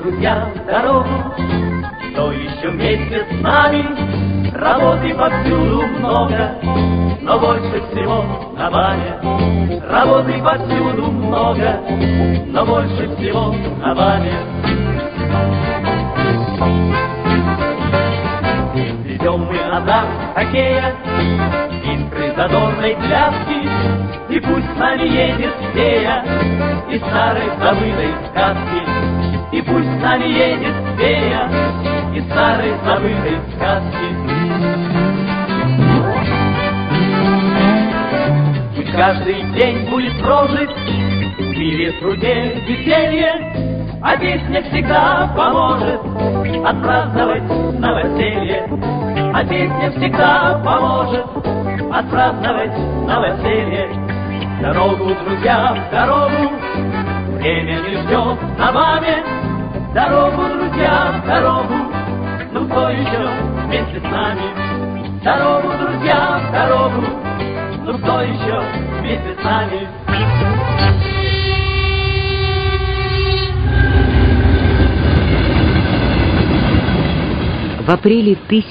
друзья, в дорогу, кто еще вместе с нами? Работы повсюду много, но больше всего на ваме. Работы повсюду много, но больше всего на ваме. Идем мы азарт хоккея, искры задорной пляски, и пусть с нами едет фея из старой забытой сказки. И пусть с нами едет фея из старой забытой сказки. Пусть каждый день будет прожит в мире, труде, веселье, а песня всегда поможет отпраздновать новоселье. А песня всегда поможет отпраздновать новоселье. В дорогу, друзья, в дорогу, время не ждет на ваме. В дорогу, друзья, в дорогу, ну кто еще вместе с нами? В дорогу, друзья, в дорогу, ну кто еще вместе с нами? В апреле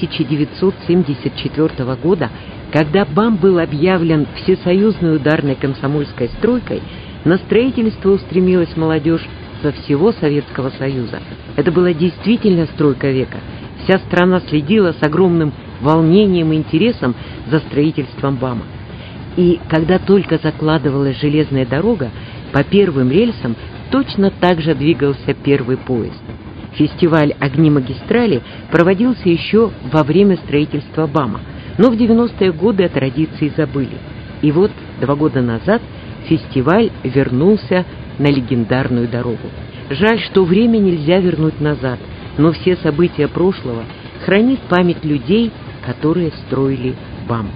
1974 года, когда БАМ был объявлен Всесоюзной ударной комсомольской стройкой, на строительство устремилась молодежь со всего Советского Союза. Это была действительно стройка века. Вся страна следила с огромным волнением и интересом за строительством БАМа. И когда только закладывалась железная дорога, по первым рельсам точно так же двигался первый поезд. Фестиваль «Огни магистрали» проводился еще во время строительства БАМа, но в 90-е годы о традиции забыли. И вот 2 года назад фестиваль вернулся на легендарную дорогу. Жаль, что время нельзя вернуть назад, но все события прошлого хранит память людей, которые строили БАМ.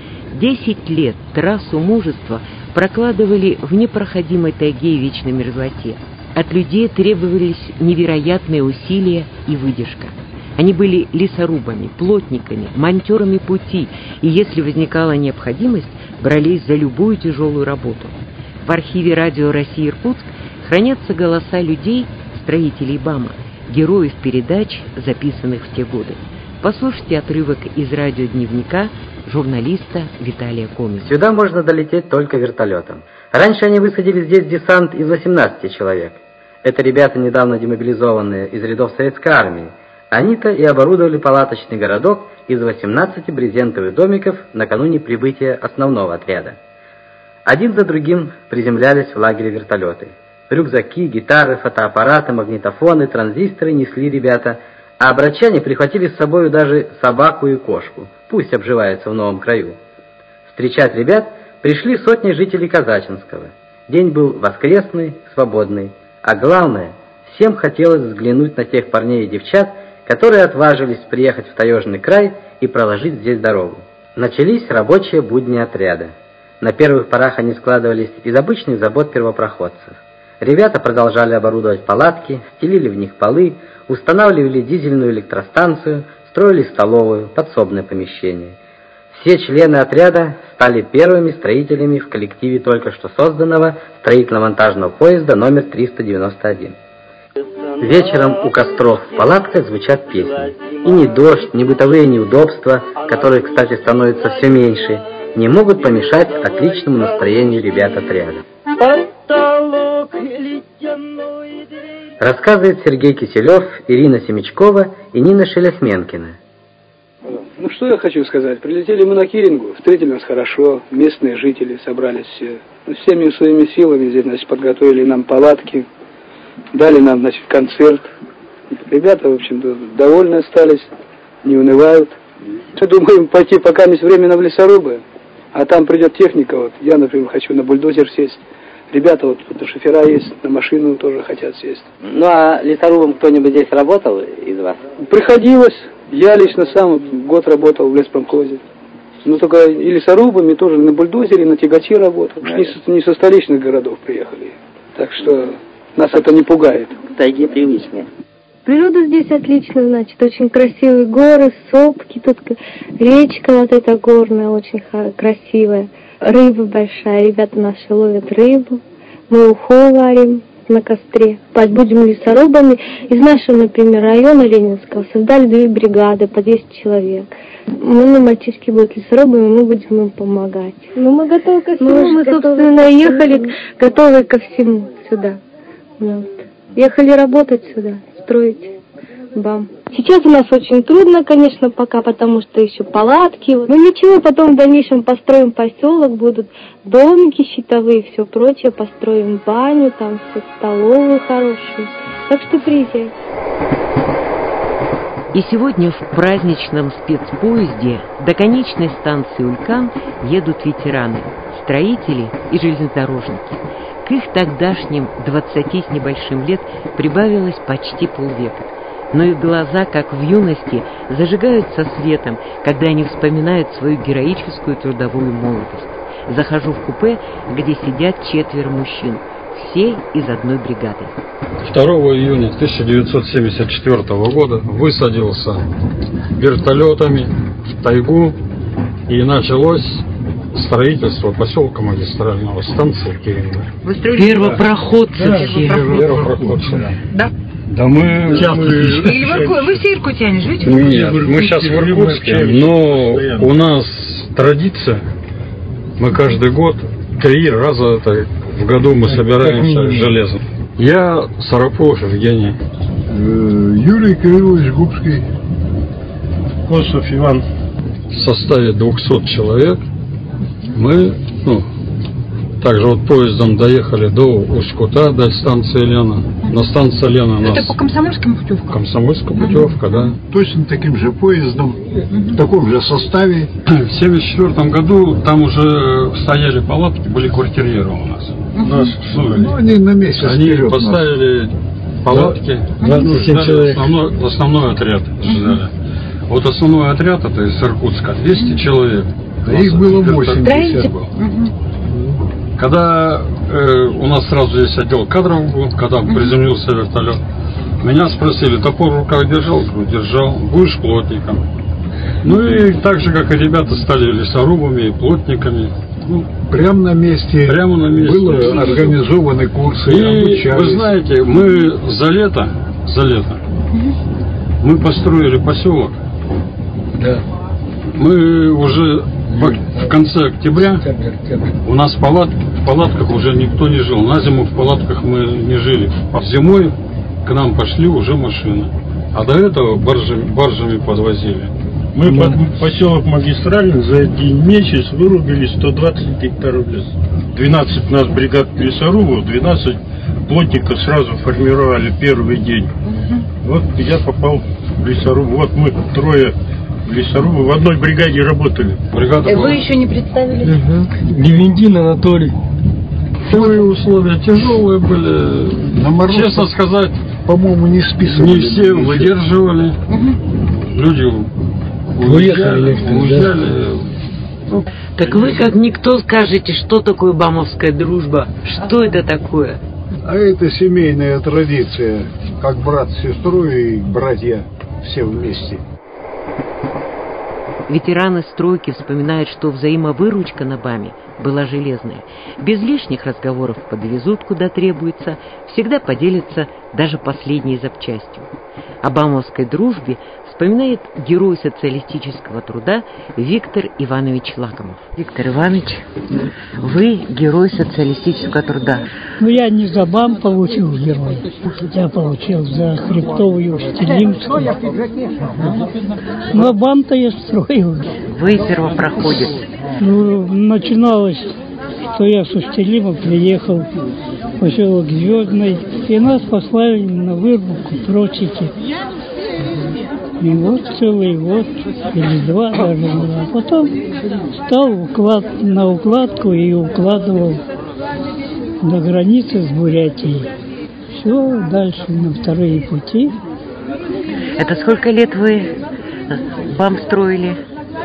10 лет трассу мужества прокладывали в непроходимой тайге и вечной мерзлоте. От людей требовались невероятные усилия и выдержка. Они были лесорубами, плотниками, монтерами пути, и если возникала необходимость, брались за любую тяжелую работу. В архиве радио России Иркутск хранятся голоса людей, строителей БАМа, героев передач, записанных в те годы. Послушайте отрывок из радиодневника журналиста Виталия Комина. Сюда можно долететь только вертолетом. Раньше они высадили здесь десант из 18 человек. Это ребята, недавно демобилизованные из рядов советской армии. Они-то и оборудовали палаточный городок из 18 брезентовых домиков накануне прибытия основного отряда. Один за другим приземлялись в лагере вертолеты. Рюкзаки, гитары, фотоаппараты, магнитофоны, транзисторы несли ребята, а брачане прихватили с собой даже собаку и кошку, пусть обживаются в новом краю. Встречать ребят пришли сотни жителей Казачинского. День был воскресный, свободный, а главное, всем хотелось взглянуть на тех парней и девчат, которые отважились приехать в таежный край и проложить здесь дорогу. Начались рабочие будни отряда. На первых порах они складывались из обычных забот первопроходцев. Ребята продолжали оборудовать палатки, стелили в них полы, устанавливали дизельную электростанцию, строили столовую, подсобное помещение. Все члены отряда стали первыми строителями в коллективе только что созданного строительно-монтажного поезда номер 391. Вечером у костров в палатках звучат песни. И ни дождь, ни бытовые неудобства, которые, кстати, становятся все меньше, не могут помешать отличному настроению ребят отряда. Рассказывает Сергей Киселев, Ирина Семечкова и Нина Шелехменкина. Ну что я хочу сказать, прилетели мы на Кирингу, встретили нас хорошо, местные жители собрались все. Всеми своими силами здесь, значит, подготовили нам палатки, дали нам, значит, концерт. Ребята, в общем-то, довольны остались, не унывают. Мы думаем пойти пока есть временно в лесорубы, а там придет техника, вот я, например, хочу на бульдозер сесть. Ребята, вот шофера есть, на машину тоже хотят сесть. Ну а лесорубом кто-нибудь здесь работал из вас? Приходилось. Я лично сам год работал в леспромхозе. Ну только и лесорубами тоже на бульдозере, на тягаче работал. Не со столичных городов приехали. Так что нас это не пугает. К тайге привычнее. Природа здесь отличная, значит, очень красивые горы, сопки, тут речка вот эта горная, очень красивая. Рыба большая, ребята наши ловят рыбу, мы уху варим, на костре. Будем лесорубами. Из нашего, например, района Ленинского создали 2 бригады по 10 человек. Мы, мальчишки, будут лесорубами, мы будем им помогать. Ну, мы готовы ко всему. Мы, собственно, ехали готовы ко всему сюда. Вот. Ехали работать сюда, строить БАМ. Сейчас у нас очень трудно, конечно, пока, потому что еще палатки. Ну ничего, потом в дальнейшем построим поселок, будут домики щитовые, все прочее, построим баню, там все столовую хорошую. Так что приезжай. И сегодня в праздничном спецпоезде до конечной станции Улькан едут ветераны, строители и железнодорожники. К их тогдашним 20 с небольшим лет прибавилось почти полвека. Но их глаза, как в юности, зажигаются светом, когда они вспоминают свою героическую трудовую молодость. Захожу в купе, где сидят 4 мужчин, все из одной бригады. 2 июня 1974 года высадился вертолетами в тайгу, и началось строительство поселка магистрального, станции Киринга. Вы строили? Первопроходцы все. Первопроходцы, да. Да мы Вы все иркутяне живете? Нет, мы сейчас в Иркутске, но у нас традиция, мы каждый год 3 раза в году мы собираемся железом. Я Сарапулов Евгений. Юрий Кириллович Губский. Косов Иван. В составе 200 человек мы, также вот поездом доехали до Усть-Кута, до станции Лена. На станции Лена нас... Это по комсомольским путевкам? Комсомольская путевка, да. Точно таким же поездом, в таком же составе. В 1974 году там уже стояли палатки, были квартирьеры у нас. Нас они на месяц они поставили палатки, ждали, основной отряд ждали. Вот основной отряд, это из Иркутска, 200 человек. А их было 80. Когда у нас сразу здесь отдел кадров был, когда приземлился вертолет, меня спросили, топор в руках держал? Держал. Будешь плотником? Ну и так же, как и ребята, стали лесорубами и плотниками. Прямо на месте были организованы курсы, и обучались. Вы знаете, мы за лето мы построили поселок. Да. Мы уже в конце октября, у нас в палатках уже никто не жил. На зиму в палатках мы не жили. Зимой к нам пошли уже машины. А до этого баржами подвозили. Мы под поселок Магистральный за один месяц вырубили 120 гектаров леса. 12 у нас бригад лесорубов, 12 плотников сразу формировали первый день. Вот я попал в лесоруб. Вот мы 3 лесорубы в одной бригаде работали. Вы еще не представились? Левендин Анатолий. Первые условия тяжелые были. На мороз, честно сказать, по-моему, не списывали. Не все выдерживали. Люди уезжали. Так вы как никто скажете, что такое бамовская дружба? Что это такое? А это семейная традиция, как брат с сестрой и братья все вместе. Ветераны стройки вспоминают, что взаимовыручка на БАМе была железная. Без лишних разговоров подвезут, куда требуется, всегда поделятся даже последней запчастью. О бамовской дружбе вспоминает герой социалистического труда Виктор Иванович Лакомов. Виктор Иванович, вы герой социалистического труда. Ну, я не за БАМ получил герой, я получил за Хребтовую Стелимскую. Но БАМ-то я строил. Вы первопроходец. Ну, начиналось, что я с Устилима приехал в поселок Звездный, и нас послали на вырубку тросики. И вот целый год, или 2 даже было. А потом стал на укладку и укладывал до границы с Бурятией. Все, дальше на вторые пути. Это сколько лет вы БАМ строили?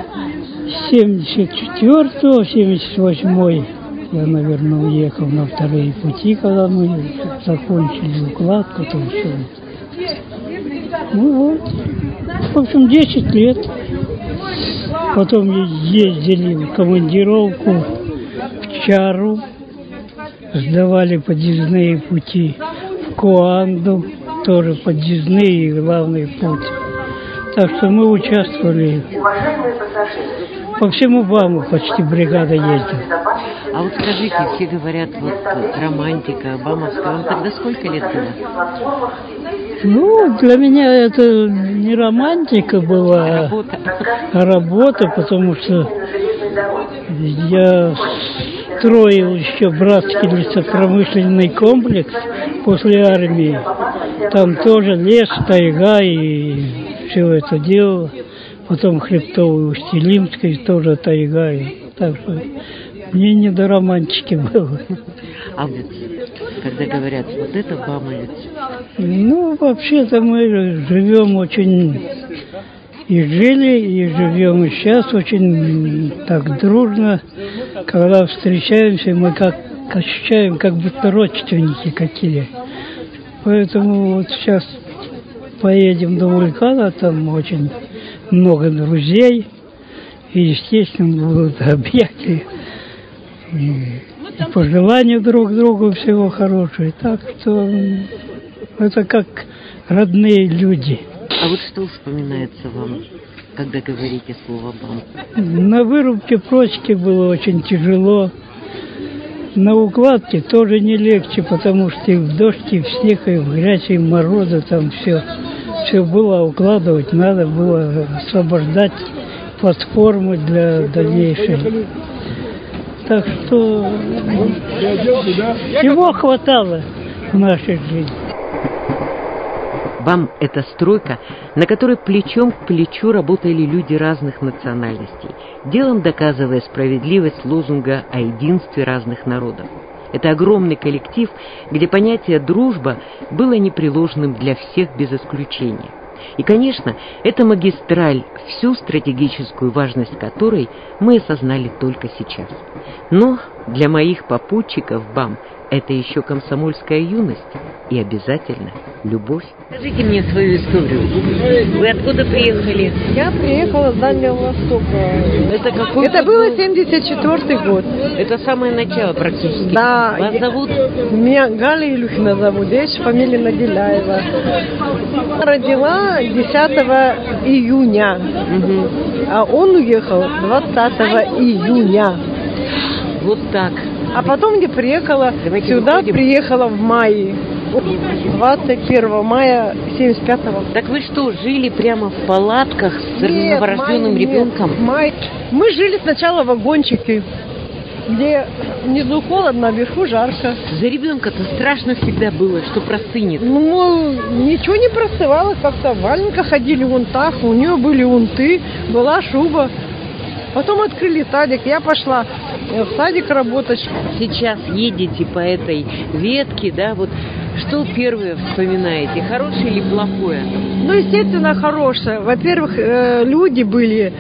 74-го, 78-й я, наверное, уехал на вторые пути, когда мы закончили укладку, то все. Ну вот. В общем, 10 лет. Потом ездили в командировку в Чару, сдавали подъездные пути. Куанду, тоже подъездный и главный путь. Так что мы участвовали. По всему БАМу почти бригада ездит. А вот скажите, все говорят, вот романтика, бамовская. Вам тогда сколько лет было? Ну, для меня это не романтика была, а работа, потому что я строил еще братский лесопромышленный комплекс после армии. Там тоже лес, тайга и все это дело. Потом Хребтовый, Устилимской тоже тайга. Так что мне не до романтики было. А вот, когда говорят, вот это бамовец? Ну, вообще-то мы живем очень... И жили, и живем и сейчас очень так дружно. Когда встречаемся, мы как ощущаем, как будто родственники какие. Поэтому вот сейчас поедем до вулкана, там очень много друзей. И, естественно, будут объятия. И пожелания друг другу всего хорошего. Так что это как родные люди. А вот что вспоминается вам, когда говорите слово «бам»? На вырубке прочки было очень тяжело. На укладке тоже не легче, потому что и в дождь, и в снег, и в грязь, и в морозы там все было укладывать, надо было освобождать платформы для дальнейшей. Так что всего хватало в нашей жизни. БАМ – это стройка, на которой плечом к плечу работали люди разных национальностей, делом доказывая справедливость лозунга о единстве разных народов. Это огромный коллектив, где понятие «дружба» было непреложным для всех без исключения. И, конечно, эта магистраль, всю стратегическую важность которой мы осознали только сейчас. Но для моих попутчиков БАМ это еще комсомольская юность и обязательно любовь. Скажите мне свою историю. Вы откуда приехали? Я приехала с Дальнего Востока. Это какой? Это было 74-й год. Это самое начало практически. Да. Вас зовут? Меня Галя Илюхина зовут. Здесь фамилия Наделяева. Родила 10 июня. Угу. А он уехал 20 июня. Вот так. А потом я приехала сюда, приехала в мае. 21 мая 75-го. Так вы что, жили прямо в палатках с новорожденным ребенком? Мы жили сначала в вагончике, где внизу холодно, а вверху жарко. За ребенка-то страшно всегда было, что простынет. Ну, ничего не простывало, как-то в валенках ходили, унтах, у нее были унты, была шуба. Потом открыли садик, я пошла в садик работать. Сейчас едете по этой ветке, да, вот что первое вспоминаете, хорошее или плохое? Ну, естественно, хорошее. Во-первых, люди были,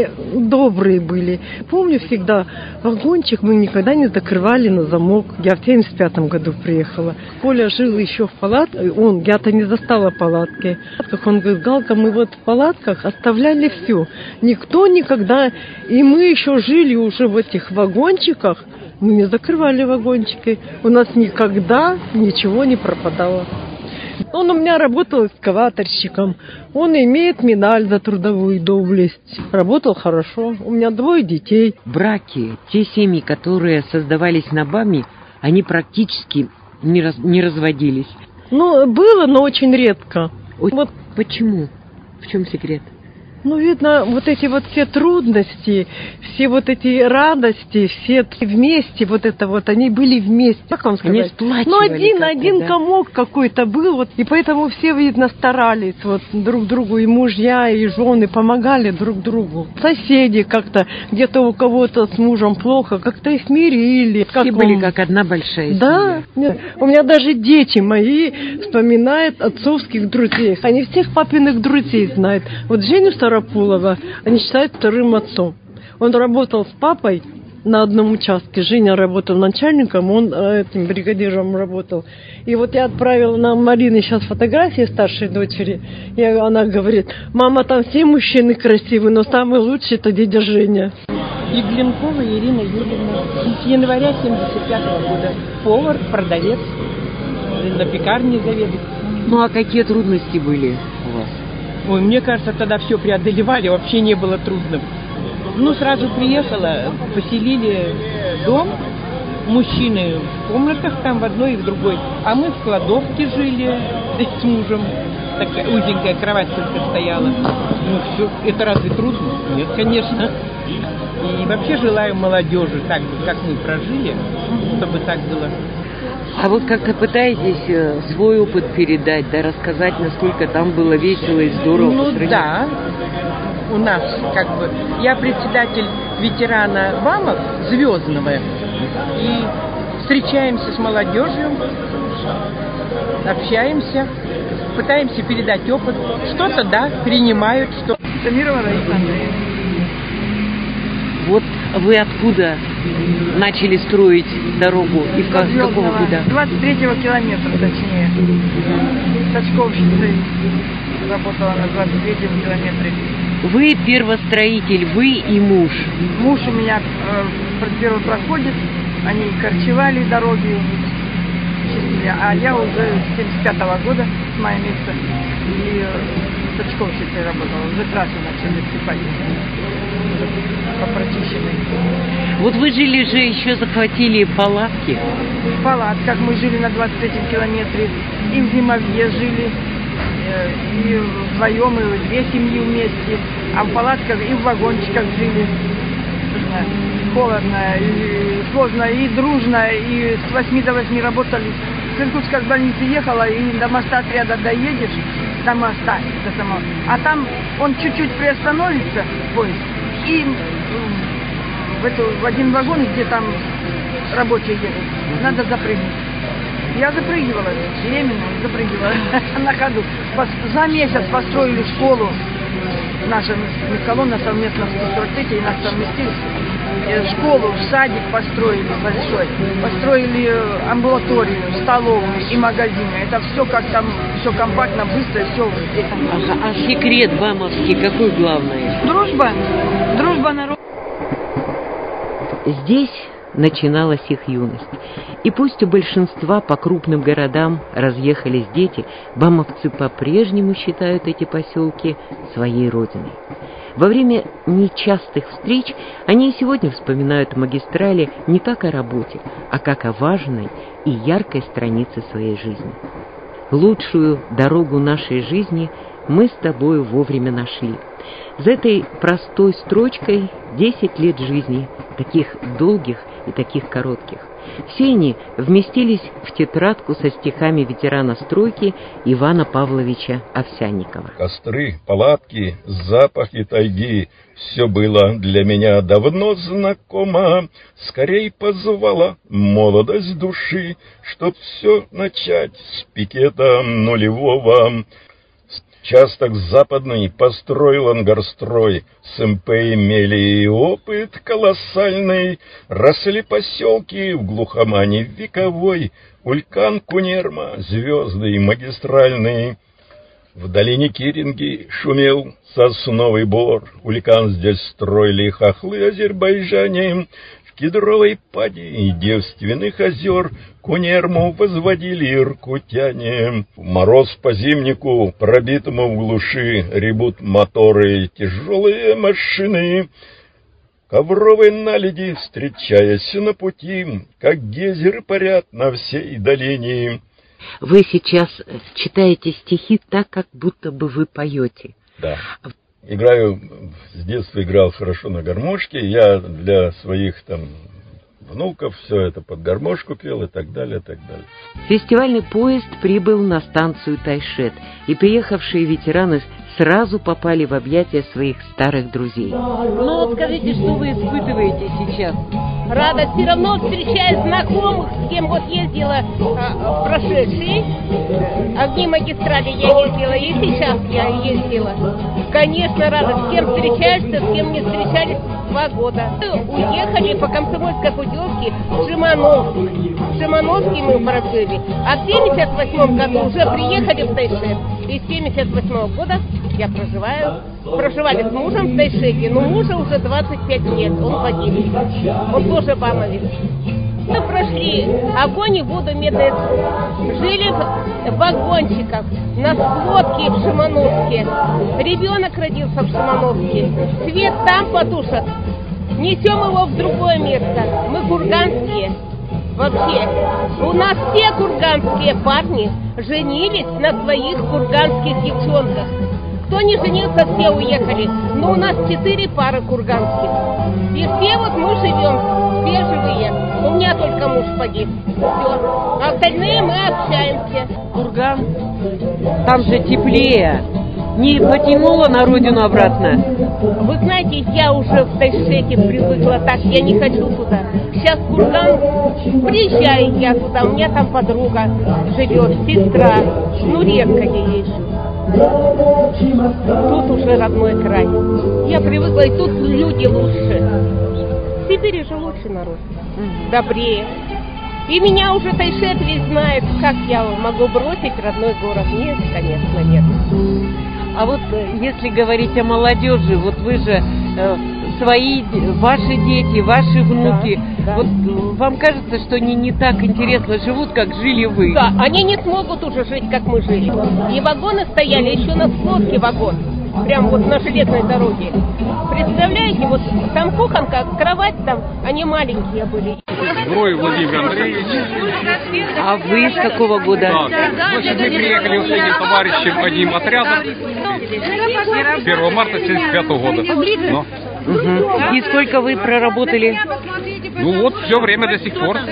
добрые были. Помню всегда, вагончик мы никогда не закрывали на замок. Я в 75-м году приехала. Коля жил еще в палатке, я-то не застала палатки. Как он говорит, Галка, мы вот в палатках оставляли все. Никто никогда, и мы еще жили уже в этих вагончиках. Мы не закрывали вагончики. У нас никогда ничего не пропадало. Он у меня работал экскаваторщиком. Он имеет медаль за трудовую доблесть. Работал хорошо. У меня 2 детей. Браки, те семьи, которые создавались на БАМе, они практически не разводились. Ну, было, но очень редко. Вот почему? В чем секрет? Ну, видно, вот эти вот все трудности, все вот эти радости, все вместе, вот это вот, они были вместе. Как вам сказать? Ну, один да? Комок какой-то был, вот, и поэтому все, видно, старались вот друг другу, и мужья, и жены помогали друг другу. Соседи как-то, где-то у кого-то с мужем плохо, как-то их мирили. Все были как одна большая семья. Да, у меня даже дети мои вспоминают отцовских друзей. Они всех папиных друзей знают. Вот Женю Старопулова они считают вторым отцом. Он работал с папой на одном участке. Женя работал начальником, он этим бригадиром работал. И вот я отправила на Марины сейчас фотографии старшей дочери. И она говорит, мама, там все мужчины красивые, но самый лучший это дядя Женя. Еглинкова Ирина Юрьевна. С января 75-го года. Повар, продавец. на пекарне заведует. Ну а какие трудности были у вас? Ой, мне кажется, тогда все преодолевали, вообще не было трудно. Ну, сразу приехала, поселили дом, мужчины в комнатах там в одной и в другой, а мы в кладовке жили с мужем. Такая узенькая кровать только стояла. Ну, все, это разве трудно? Нет, конечно. И вообще желаю молодежи, так же, как мы прожили, чтобы так было. А вот как-то пытаетесь свой опыт передать, да, рассказать, насколько там было весело и здорово? Ну да, у нас как бы, я председатель ветерана ВАМов Звездного, и встречаемся с молодежью, общаемся, пытаемся передать опыт. Что-то, да, принимают, что... Самирова Раиса Андреевна. Вот вы откуда начали строить дорогу? И с какого года? 23-го километра, точнее. Точковщицей работала на 23-м километре. Вы первостроитель, вы и муж. Муж у меня первый проходит, они корчевали дороги, чистили, а я уже с 75-го года, с мая месяца, и точковщицей работала. Уже трассу начали сыпать по прочищенной. Вот вы жили же, еще захватили палатки. В палатках мы жили на 23-м километре, и в зимовье жили, и вдвоем, и две семьи вместе, а в палатках и в вагончиках жили. Холодно, и сложно, и дружно, и с 8 до 8 работали. С Иркутска с больницы ехала, и до моста отряда доедешь, до моста, до самого. А там он чуть-чуть приостановится, поезд, и в один вагон, где там рабочие едут, надо запрыгнуть. Я запрыгивала, беременна, запрыгивала на ходу. За месяц построили школу. Наша колонна совместно с 143-й нас совместили. Школу, садик построили большой. Построили амбулаторию, столовую и магазины. Это все как там, все компактно, быстро, все. Ага, а секрет ВАМовский какой главный? Дружба. Дружба народа. Здесь начиналась их юность. И пусть у большинства по крупным городам разъехались дети, ВАМовцы по-прежнему считают эти поселки своей родиной. Во время нечастых встреч они и сегодня вспоминают магистрали не как о работе, а как о важной и яркой странице своей жизни. Лучшую дорогу нашей жизни мы с тобою вовремя нашли. За этой простой строчкой 10 лет жизни, таких долгих и таких коротких. Все они вместились в тетрадку со стихами ветерана стройки Ивана Павловича Овсянникова. Костры, палатки, запахи тайги — все было для меня давно знакомо. Скорей позвала молодость души, чтоб все начать с пикета нулевого. Участок западный построил ангорстрой, с МП имели и опыт колоссальный, росли поселки в глухомане вековой, Улькан, Кунерма, звезды магистральные. В долине Киринги шумел сосновый бор, Улькан здесь строили хохлы азербайджане. В Кедровой пади и девственных озер Кунерму возводили иркутяне. В мороз по зимнику, пробитому в глуши, ревут моторы, тяжелые машины. Ковровые наледи, встречаясь на пути, как гейзеры парят на всей долине. Вы сейчас читаете стихи так, как будто бы вы поете. Да. Играю, с детства играл хорошо на гармошке, я для своих там внуков все это под гармошку пел и так далее, и так далее. Фестивальный поезд прибыл на станцию Тайшет, и приехавшие ветераны сразу попали в объятия своих старых друзей. Ну вот скажите, что вы испытываете сейчас? Радость. Все равно встречаю знакомых, с кем вот ездила в прошедшие огни магистрали я ездила, и сейчас я ездила. Конечно, радость. С кем встречаешься, с кем не встречались 2 года. Уехали по Комсомольской путевке в Шимановск. В Шимановске мы проплыли. А в 78 году уже приехали в Тайшет. И с 78 года я проживали с мужем в Тайшете, но мужу уже 25 лет, он погиб. Он тоже ВАМовец. Мы прошли огонь и воду, медный труд. Жили в вагончиках, на склотке в Шимановске. Ребенок родился в Шимановске. Свет там потушат. Несем его в другое место. Мы курганские. Вообще, у нас все курганские парни женились на своих курганских девчонках. Кто не женился, все уехали. Но у нас 4 пары курганских. И все вот мы живем, все живые. У меня только муж погиб. Все. А остальные мы общаемся. Курган, там же теплее. Не потянуло на родину обратно? Вы знаете, я уже в Тайшете привыкла так, я не хочу туда. Сейчас Курган, приезжаю я туда, у меня там подруга живет, сестра. Ну, редко я езжу. Тут уже родной край. Я привыкла, и тут люди лучше. В Сибири же лучше народ, добрее. И меня уже Тайшет весь знает, как я могу бросить родной город. Нет, конечно, нет. А вот если говорить о молодежи, вот вы же свои, ваши дети, ваши внуки, да. Вот вам кажется, что они не так интересно живут, как жили вы? Да, они не смогут уже жить, как мы жили. И вагоны стояли еще на склотке вагон, прям вот на железной дороге. Представляете, вот там кухонка, кровать там, они маленькие были. Зброй Владимир Андреевич. А вы с какого года? Да. Значит, мы приехали с этим товарищем одним отрядом 1 марта 1975 года. Но. Угу. И сколько вы проработали? Ну вот, все время до сих пор.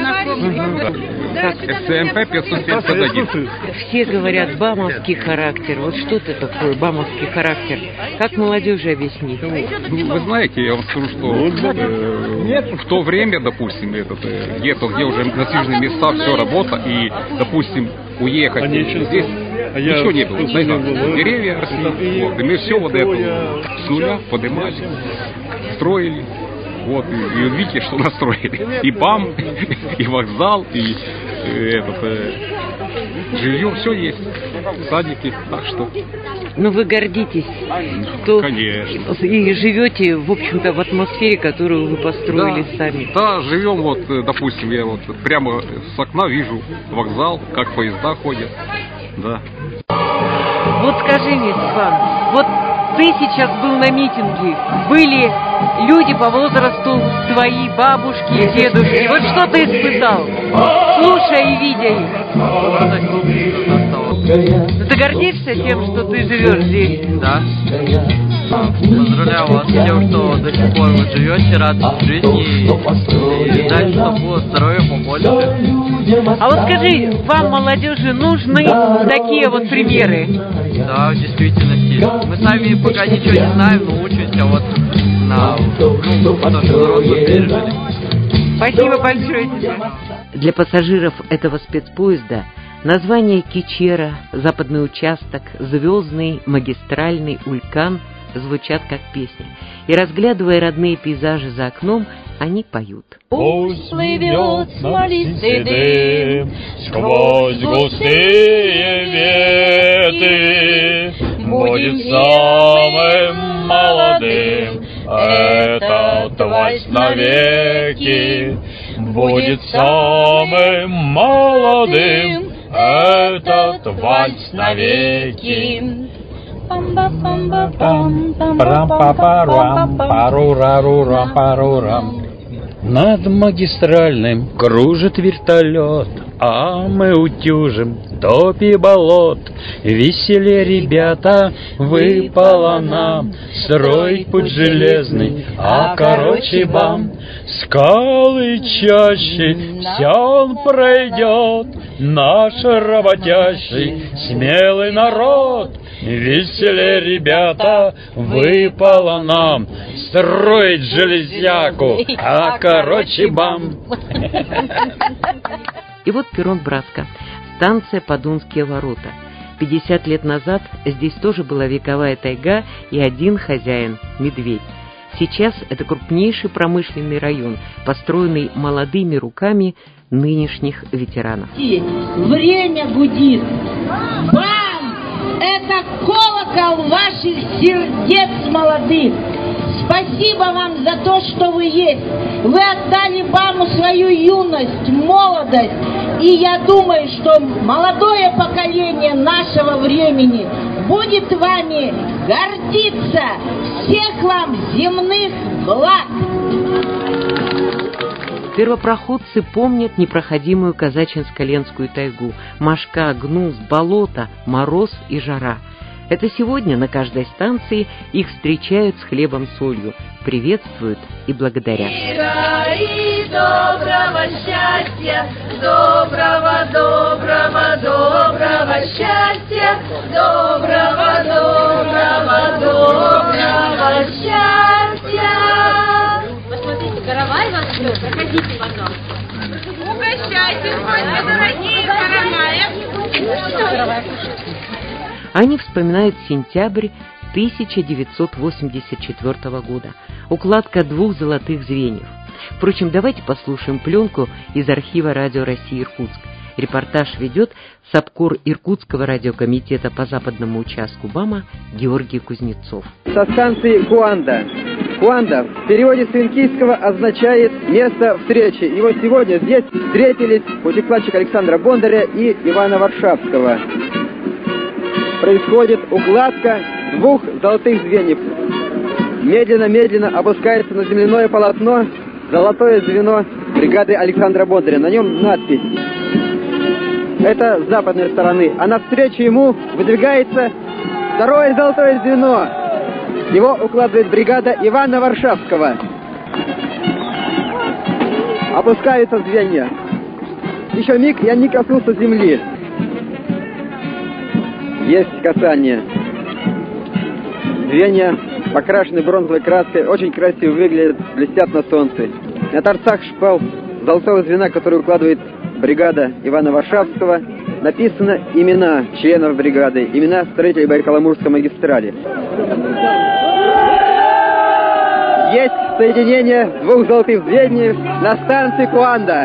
СЦМП 571. Все говорят бамовский характер. Вот что это такое бамовский характер? Как молодежи объяснить? Ну, вы знаете, я вам скажу, что в то время, допустим, где-то, где уже насиженные места, все работа, и, допустим, уехать здесь ничего не было. Знаете, деревья росли, вот, и мы все вот это с нуля поднимали, строили. Вот, и видите, что настроили. И БАМ, и вокзал, и жилье, все есть. Садики, так что. Ну вы гордитесь, что конечно. И живете, в общем-то, в атмосфере, которую вы построили сами. Да, живем, вот, допустим, я вот прямо с окна вижу вокзал, как поезда ходят. Да. Вот скажи мне, Степан, вот ты сейчас был на митинге, были люди по возрасту твои, бабушки и дедушки. Вот что ты испытал, слушая и видя их? Ты гордишься тем, что ты живешь здесь? Да. Поздравляю вас с тем, что до сих пор вы живете, радуетесь жизни и дальше, чтобы было здоровья побольше. А вот скажи, вам, молодежи, нужны такие вот примеры? Да, в действительности. Мы сами пока ничего не знаем, но учимся вот на то, что взрослые пережили. Спасибо большое тебе. Для пассажиров этого спецпоезда название Кичера, западный участок, звездный, магистральный, Улькан звучат как песня. И разглядывая родные пейзажи за окном, они поют. Пусть плывет смолистый дым сквозь густые ветви, будет самым молодым этот вальс навеки, будет самым молодым этот вальс навеки. Над магистральным кружит вертолет, а мы утюжим топи болот. Веселее, ребята, выпало нам строить путь железный, а короче бам. Скалы чаще, вся он пройдет, наш работящий, смелый народ. Веселее, ребята, выпало нам строить железяку, а короче бам. И вот перрон Братска, станция Подунские ворота. 50 лет назад здесь тоже была вековая тайга и один хозяин – медведь. Сейчас это крупнейший промышленный район, построенный молодыми руками нынешних ветеранов. Время гудит. Бам! Это колокол ваших сердец молодых. Спасибо вам за то, что вы есть. Вы отдали БАМу свою юность, молодость. И я думаю, что молодое поколение нашего времени будет вами гордиться. Всех вам земных благ! Первопроходцы помнят непроходимую Казачинско-Ленскую тайгу, мошка, гнус, болото, мороз и жара. Это сегодня на каждой станции их встречают с хлебом-солью, приветствуют и благодарят. Мира и доброго счастья, доброго, доброго, доброго счастья, доброго, доброго, доброго счастья. Посмотрите, каравай вас ждет, проходите потом. Угощайтесь, гости дорогие, караваев. Они вспоминают сентябрь 1984 года. Укладка 2 золотых звеньев. Впрочем, давайте послушаем пленку из архива Радио России Иркутск. Репортаж ведет сапкор Иркутского радиокомитета по западному участку БАМа Георгий Кузнецов. Со станции Куанда. Куанда в переводе с финкийского означает «место встречи». И вот сегодня здесь встретились путекладчик Александра Бондаря и Ивана Варшавского. Происходит укладка 2 золотых звеньев. Медленно-медленно опускается на земляное полотно золотое звено бригады Александра Бондаря. На нем надпись. Это с западной стороны. А навстречу ему выдвигается 2-е золотое звено. Его укладывает бригада Ивана Варшавского. Опускаются звенья. Еще миг, и они коснутся земли. Есть касание. Звенья покрашены бронзовой краской, очень красиво выглядят, блестят на солнце. На торцах шпал золотого звена, который укладывает бригада Ивана Варшавского, написано имена членов бригады, имена строителей Байкаламурской магистрали. Есть соединение 2 золотых звеньев на станции Куанда.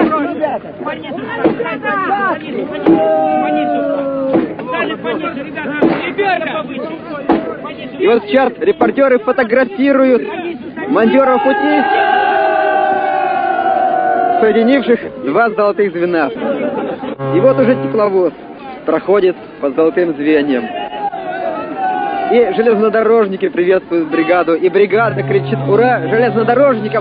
И вот сейчас репортеры фотографируют монтёров пути, соединивших 2 золотых звена. И вот уже тепловоз проходит по золотым звеньям. И железнодорожники приветствуют бригаду, и бригада кричит «Ура!» железнодорожникам!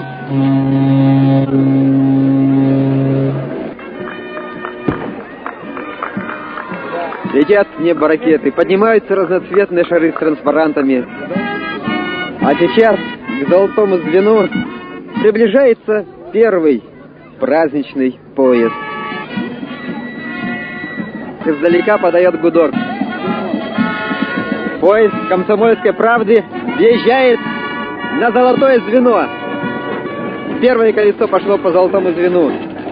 Летят с неба ракеты, поднимаются разноцветные шары с транспарантами. А сейчас к золотому звену приближается первый праздничный поезд. Издалека подает гудок. Поезд «Комсомольской правды» въезжает на золотое звено. Первое колесо пошло по золотому звену.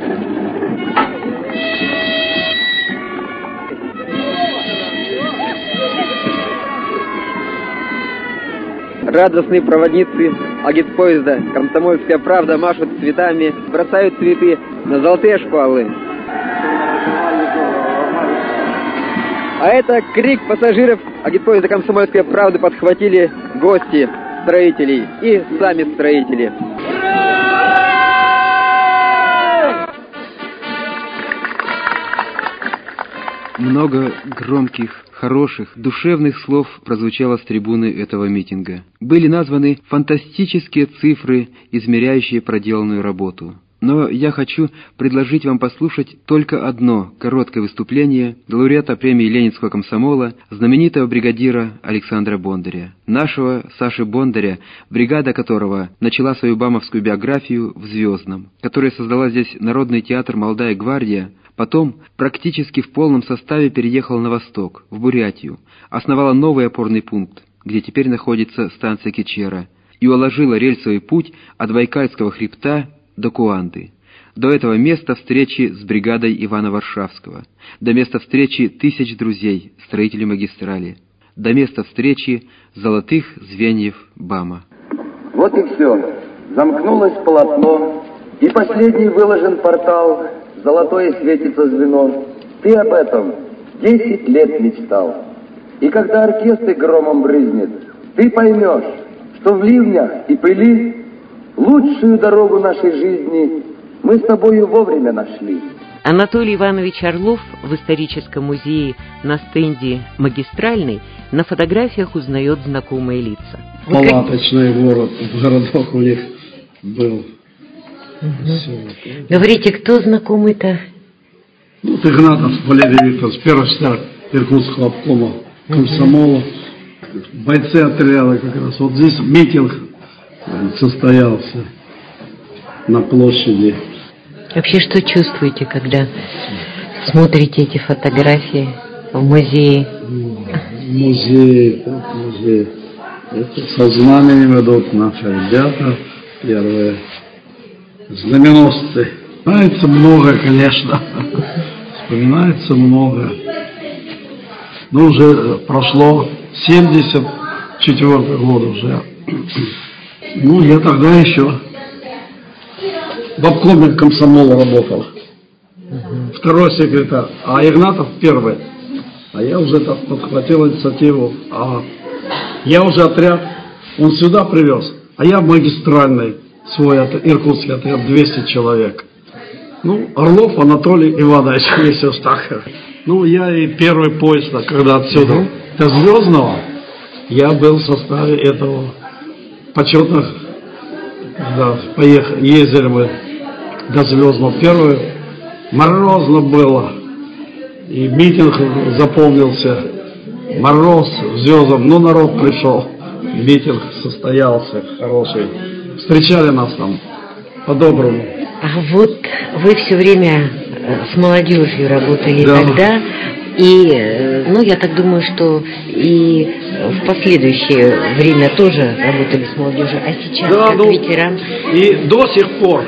Радостные проводницы агитпоезда «Комсомольская правда» машут цветами, бросают цветы на золотые шпалы. А это крик пассажиров агитпоезда «Комсомольская правда» подхватили гости строителей и сами строители. Много громких, хороших, душевных слов прозвучало с трибуны этого митинга. Были названы фантастические цифры, измеряющие проделанную работу. Но я хочу предложить вам послушать только одно короткое выступление лауреата премии Ленинского комсомола, знаменитого бригадира Александра Бондаря. Нашего Саши Бондаря, бригада которого начала свою бамовскую биографию в Звездном, которая создала здесь Народный театр «Молодая гвардия», потом практически в полном составе переехала на восток, в Бурятию, основала новый опорный пункт, где теперь находится станция Кечера, и уложила рельсовый путь от Байкальского хребта до Куанды, до этого места встречи с бригадой Ивана Варшавского, до места встречи тысяч друзей, строителей магистрали, до места встречи золотых звеньев БАМа. Вот и все. Замкнулось полотно, и последний выложен портал, золотое светится звено. Ты об этом 10 лет мечтал. И когда оркестр громом брызнет, ты поймешь, что в ливнях и пыли лучшую дорогу нашей жизни мы с тобою вовремя нашли. Анатолий Иванович Орлов в историческом музее на стенде «Магистральный» на фотографиях узнает знакомые лица. Палаточный городок у них был. Говорите, кто знакомый-то? Ну, Игнатов Валерий Викторович, первый офицер Иркутского обкома комсомола. Бойцы отряда как раз. Вот здесь митинг состоялся на площади. Вообще, что чувствуете, когда смотрите эти фотографии в музее? Музей. Это со знаменем идут наши ребята, первые знаменосцы. Вспоминается много, конечно. Вспоминается много. Ну, уже прошло 74 год уже. Ну, я тогда еще в обкоме комсомола работал. Второй секретарь. А Игнатов первый. А я уже так подхватил инициативу. А я уже отряд, он сюда привез. А я магистральный свой иркутский отряд, 200 человек. Ну, Орлов Анатолий Иванович, если уж так. Ну, я и первый поезд, когда отсюда до Звездного, я был в составе этого почетных, когда ездили мы до Звездного. Первый морозно было, и митинг запомнился. Мороз, звездом, ну, народ пришел, митинг состоялся хороший. Встречали нас там по-доброму. А вот вы все время с молодежью работали тогда, и, ну, я так думаю, что и в последующее время тоже работали с молодежью, а сейчас как ветеран. И до сих пор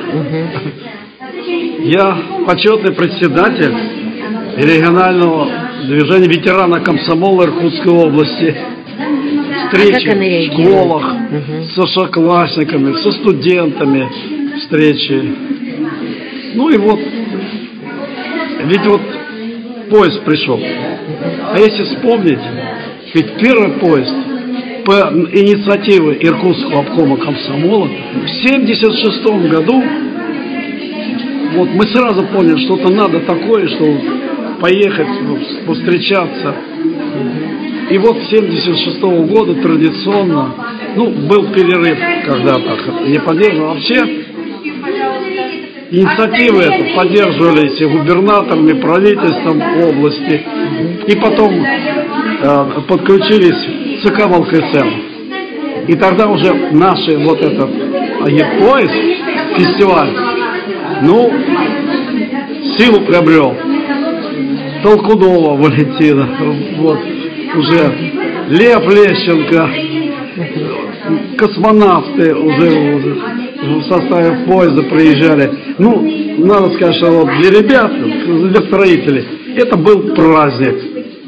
я почетный председатель регионального движения ветерана комсомола Иркутской области. Встречи в школах, со школьниками, со студентами встречи. Ну и вот, ведь вот поезд пришел. А если вспомнить, ведь первый поезд по инициативе Иркутского обкома комсомола в 1976 году, вот мы сразу поняли, что-то надо такое, что поехать, повстречаться. И вот с 1976 года традиционно, ну, был перерыв когда-то, не поддерживал. Вообще, инициативы это поддерживались и губернаторами, правительством области. И потом подключились ЦК ВЛКСМ. И тогда уже наши вот этот поезд, фестиваль, ну, силу приобрел. Толкунова Валентина, вот, уже Лев Лещенко, космонавты уже в составе поезда приезжали. Ну, надо сказать, что вот для ребят, для строителей, это был праздник.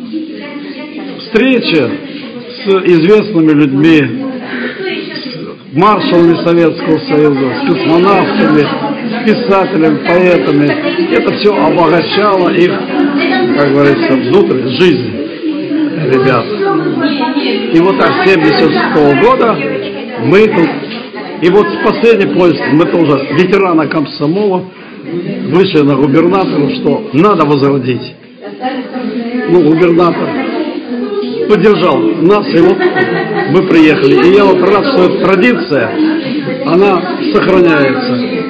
Встреча с известными людьми, с маршалами Советского Союза, с космонавтами, с писателями, поэтами. Это все обогащало их, как говорится, внутреннюю жизнь ребят. И вот так с 1976 года мы тут, и вот с последней поезд мы тоже, ветерана комсомола, вышли на губернатора, что надо возродить. Ну, губернатор поддержал нас, и вот мы приехали. И я вот рад, что эта традиция, она сохраняется.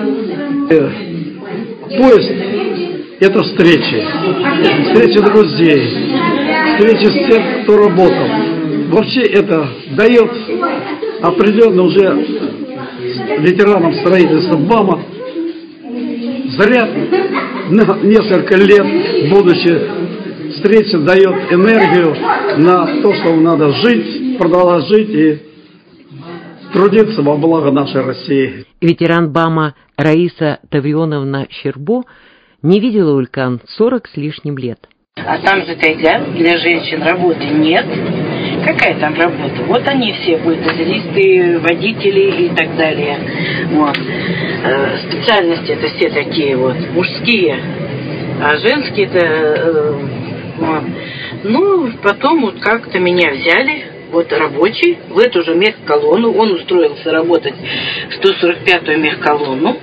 Поезд – это встречи друзей, встречи с тем, кто работал. Вообще это дает определенно уже ветеранам строительства БАМа заряд на несколько лет, будущее встреча дает энергию на то, что надо жить, продолжать жить и трудиться во благо нашей России. Ветеран БАМа Раиса Таврионовна Щербо не видела Улькан 40 с лишним лет. А там загодят, для женщин работы нет. Какая там работа? Вот они все, бульдозеристы, водители и так далее. Вот. Специальности это все такие вот мужские, а женские это... вот. Ну, потом вот как-то меня взяли вот рабочий в эту же мехколонну. Он устроился работать в 145-ю мехколонну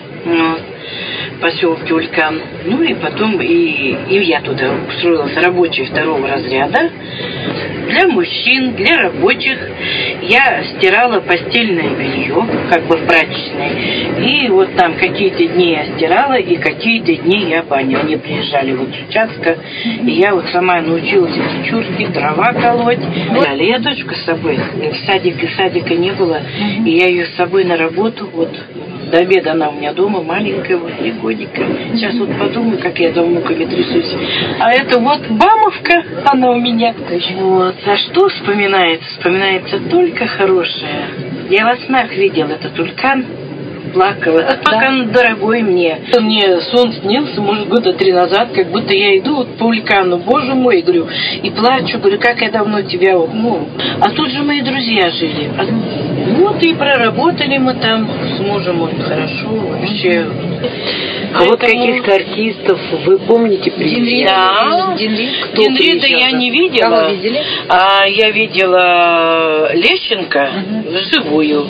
в поселке Улькан. Ну и потом и я туда устроилась рабочей 2-го разряда. Для мужчин, для рабочих я стирала постельное белье, как бы в прачечной. И вот там какие-то дни я стирала, и какие-то дни я баню. Они приезжали вот с участка, и я вот сама научилась эти чурки, дрова колоть. Взяли я дочку с собой, садика не было, и я ее с собой на работу, вот до обеда она у меня дома, маленькая, вот, 3 годика. Сейчас вот подумаю, как я за внуками трясусь. А это вот бамовка, она у меня. Вот. А что вспоминается? Вспоминается только хорошее. Я во снах видела этот Улькан, плакала. Улькан дорогой мне. Мне сон снился, может, 3 года назад, как будто я иду вот по Улькану, боже мой, говорю, и плачу, говорю, как я давно тебя, А тут же мои друзья жили. Вот и проработали мы там с мужем очень хорошо вообще. А вот каких-то артистов вы помните? Да. Денрида я не видела. Кого видели? А я видела Лещенко вживую.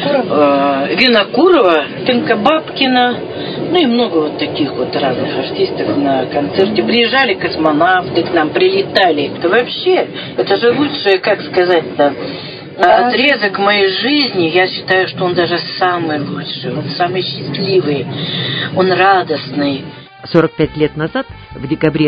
Винокурова, Тынка Бабкина. Ну и много вот таких вот разных артистов на концерте. Приезжали космонавты к нам, прилетали. Это вообще, это же лучшее, как сказать-то, отрезок моей жизни. Я считаю, что он даже самый лучший, он самый счастливый, он радостный. 45 лет назад, в декабре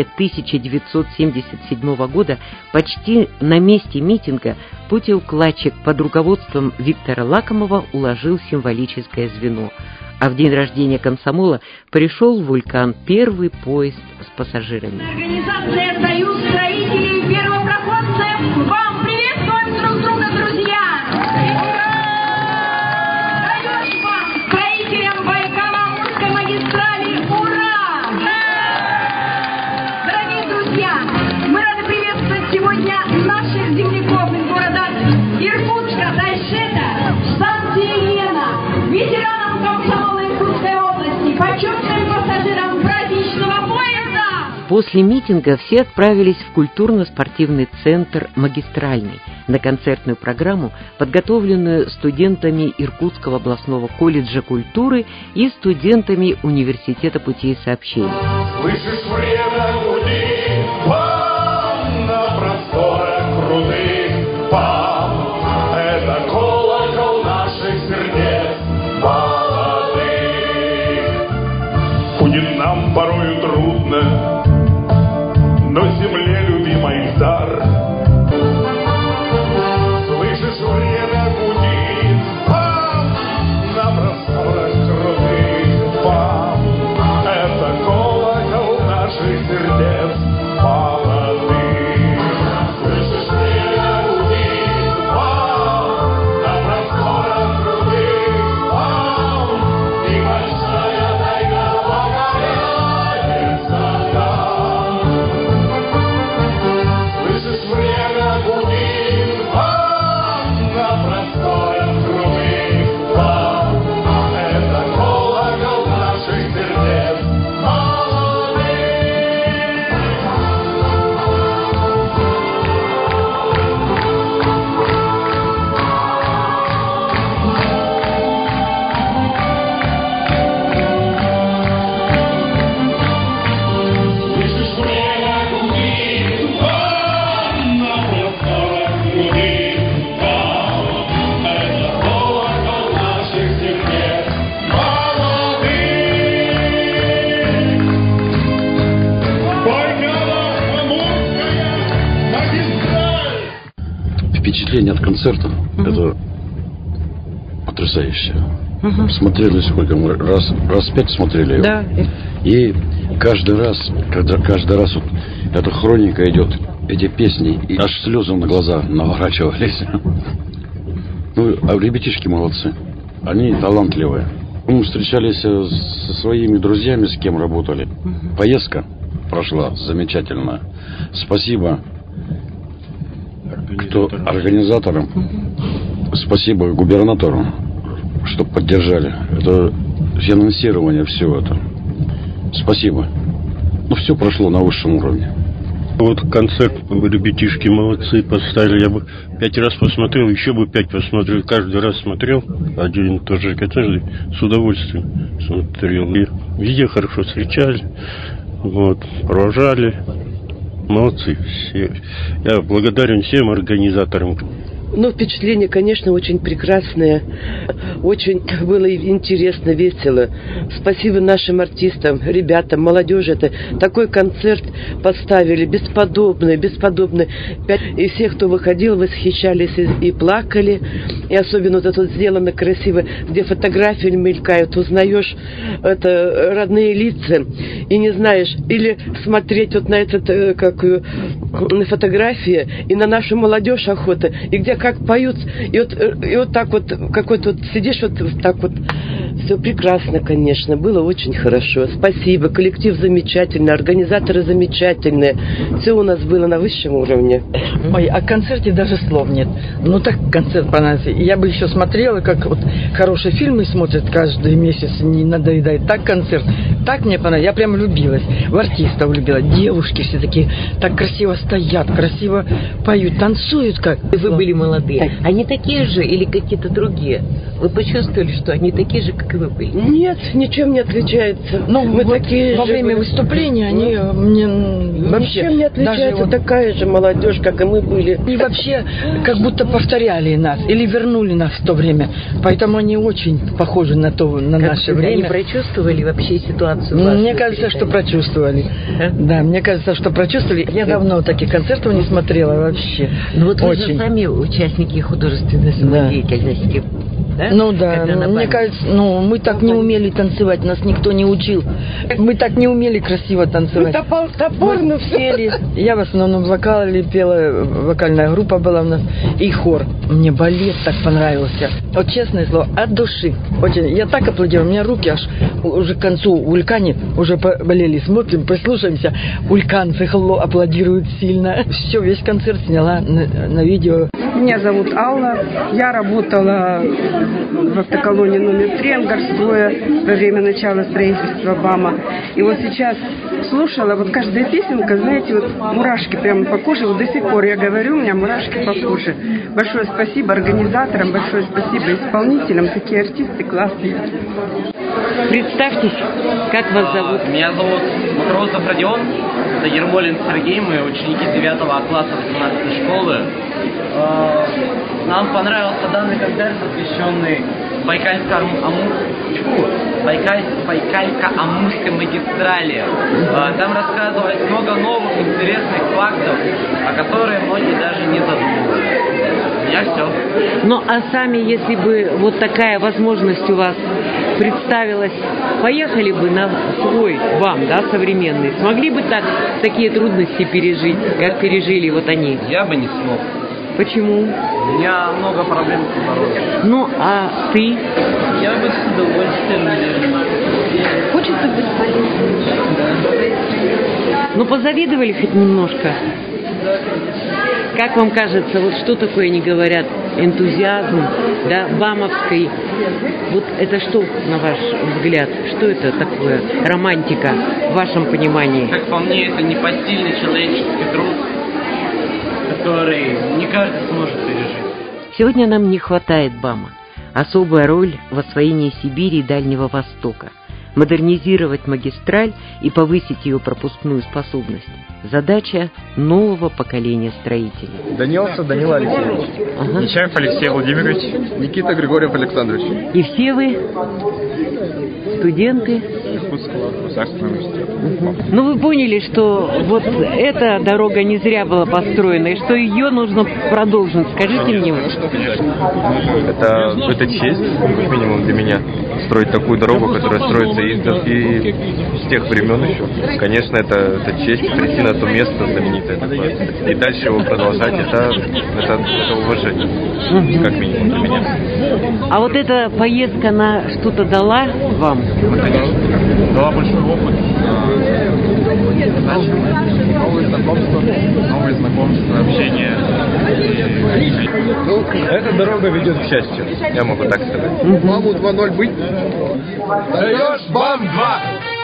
1977 года, почти на месте митинга путеукладчик под руководством Виктора Лакомова уложил символическое звено. А в день рождения комсомола пришел в Улькан первый поезд с пассажирами. Организация «Союз строителей первопроходцев». Вам приветствуем друг друга, друзья! Даешь вам, строителям Байкало-Амурской магистрали, ура! Дорогие друзья, мы рады приветствовать сегодня наших земляков из города Иркутска, Тайшета, станции Лена, ветеранов комсомола Иркутской области, почетным пассажирам праздничного поезда. После митинга все отправились в культурно-спортивный центр «Магистральный» на концертную программу, подготовленную студентами Иркутского областного колледжа культуры и студентами Университета путей сообщения. Слышишь, время гудит, пам, на просторах крутых, пам, это колокол наших сердец молодых. Будет нам порою трудно, но земле любимой дар. Слышишь, время гудит, пам, на просторах крутых, пам, это колокол наших сердец молодых. Слышишь, время гудит, пам, на просторах крутых, пам, и большая тайга покоряется там. Слышишь, время гудит, пам, на просторах крутых, пам, это колокол наших сердец молодых. Слышишь, время гудит, пам, на просторах крутых, пам, это колокол наших сердец молодых. Байкало-Амурская магистраль. Впечатление от концерта это потрясающее. Смотрели сколько мы раз 5 смотрели его. Да. И каждый раз вот эта хроника идет, эти песни, и аж слезы на глаза наворачивались. Ну, а ребятишки молодцы. Они талантливые. Мы встречались со своими друзьями, с кем работали. Поездка прошла замечательно. Спасибо организаторам. Спасибо губернатору, что поддержали. Это финансирование, все это. Спасибо. Ну, все прошло на высшем уровне. Вот концерт ребятишки молодцы поставили. Я бы 5 раз посмотрел, еще бы 5 посмотрел. Каждый раз смотрел один и тот же концерт, с удовольствием смотрел. И везде хорошо встречали, вот, провожали. Молодцы все. Я благодарен всем организаторам. Ну, впечатление, конечно, очень прекрасное. Очень было интересно, весело. Спасибо нашим артистам, ребятам, молодежи. Это такой концерт поставили, бесподобный. И все, кто выходил, восхищались и плакали. И особенно вот это вот сделано красиво, где фотографии мелькают, узнаешь это родные лица. И не знаешь, или смотреть вот на этот, на фотографии, и на нашу молодежь охота, и где как поют, и вот так вот, какой-то вот сидишь вот так вот. Все прекрасно, конечно, было очень хорошо. Спасибо, коллектив замечательный, организаторы замечательные. Все у нас было на высшем уровне. Ой, о концерте даже слов нет. Ну так концерт понравился. Я бы еще смотрела, как вот хорошие фильмы смотрят каждый месяц, не надоедает. Так концерт, так мне понравилось. Я прям влюбилась. В артистов влюбилась. Девушки все такие так красиво стоят, красиво поют, танцуют как. Вы были молодые. Они такие же или какие-то другие? Вы почувствовали, что они такие же, как и вы были? Нет, ничем не отличается. Ну, мы вот такие во же время были. выступления они мне вообще ничем не отличается, вот, такая же молодежь, как и мы были. И вообще как будто повторяли нас или вернули нас в то время. Поэтому они очень похожи на наше время. Они прочувствовали вообще ситуацию? Мне кажется, что прочувствовали. Да, мне кажется, что прочувствовали. Я давно таких концертов не смотрела вообще. Ну вот вы очень. же сами участники художественной самодеятельности. Да? Ну да, мне кажется, мы так не умели танцевать, нас никто не учил. Мы так не умели красиво танцевать. Мы топорно пели. Я в основном вокале пела, вокальная группа была у нас, и хор. Мне балет так понравился. Вот честное слово, от души. Очень. Я так аплодирую, у меня руки аж уже к концу вулькане уже болели. Смотрим, прислушаемся, вульканцы аплодируют сильно. Все, весь концерт сняла на видео. Меня зовут Алла. Я работала в автоколонии номер 3 Ангарстроя во время начала строительства БАМа. И вот сейчас слушала, вот каждая песенка, знаете, вот мурашки прямо по коже. Вот до сих пор я говорю, у меня мурашки по коже. Большое спасибо организаторам, большое спасибо исполнителям. Такие артисты классные. Представьтесь, как вас зовут? Меня зовут Матросов Родион, это Ермолин Сергей, мы ученики 9 класса 18 школы. Нам понравился данный концерт, посвященный Байкальско-Амурской магистрали. Там рассказывалось много новых интересных фактов, о которых многие даже не задумывались. У меня все. Ну а сами, если бы вот такая возможность у вас представилась, поехали бы на свой БАМ, да, современный, смогли бы такие трудности пережить, как пережили вот они? Я бы не смог. Почему? У меня много проблем с здоровьем. Ну, а ты? Я бы с удовольствием, наверное. Хочется быть полезным. Ну, позавидовали хоть немножко? Как вам кажется, вот что такое, они говорят, энтузиазм, да, бамовской? Вот это что, на ваш взгляд? Что это такое? Романтика в вашем понимании? Как по мне, это непосильный человеческий труд, который не каждый сможет пережить. Сегодня нам не хватает БАМа. Особая роль в освоении Сибири и Дальнего Востока. Модернизировать магистраль и повысить ее пропускную способность. Задача нового поколения строителей. Данилов Данила Алексеевич. Нечаев Алексей Владимирович. Никита Григорьев Александрович. И все вы студенты Иркутского государственного университета. Ну вы поняли, что вот эта дорога не зря была построена, и что ее нужно продолжить. Скажите мне. Это честь, как минимум для меня, строить такую дорогу, которая строится и с тех времен еще. Конечно, это честь прийти на то место знаменитое такое. И дальше его продолжать, это уважение, как минимум для меня. А вот эта поездка, она что-то дала вам? Дала большой опыт. Новые знакомства, общение. Эта дорога ведет к счастью, я могу так сказать. БАМу 2.0 быть? Даешь БАМ 2!